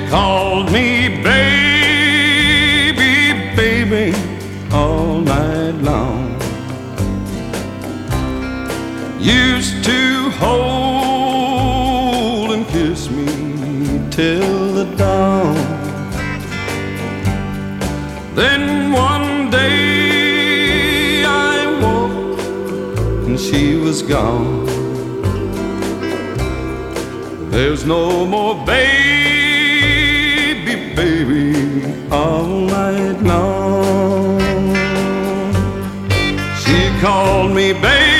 called me baby, baby, all night long. Used to hold and kiss me till the dawn. Then one day I woke and she was gone. There's no more baby, baby, all night long. She called me baby,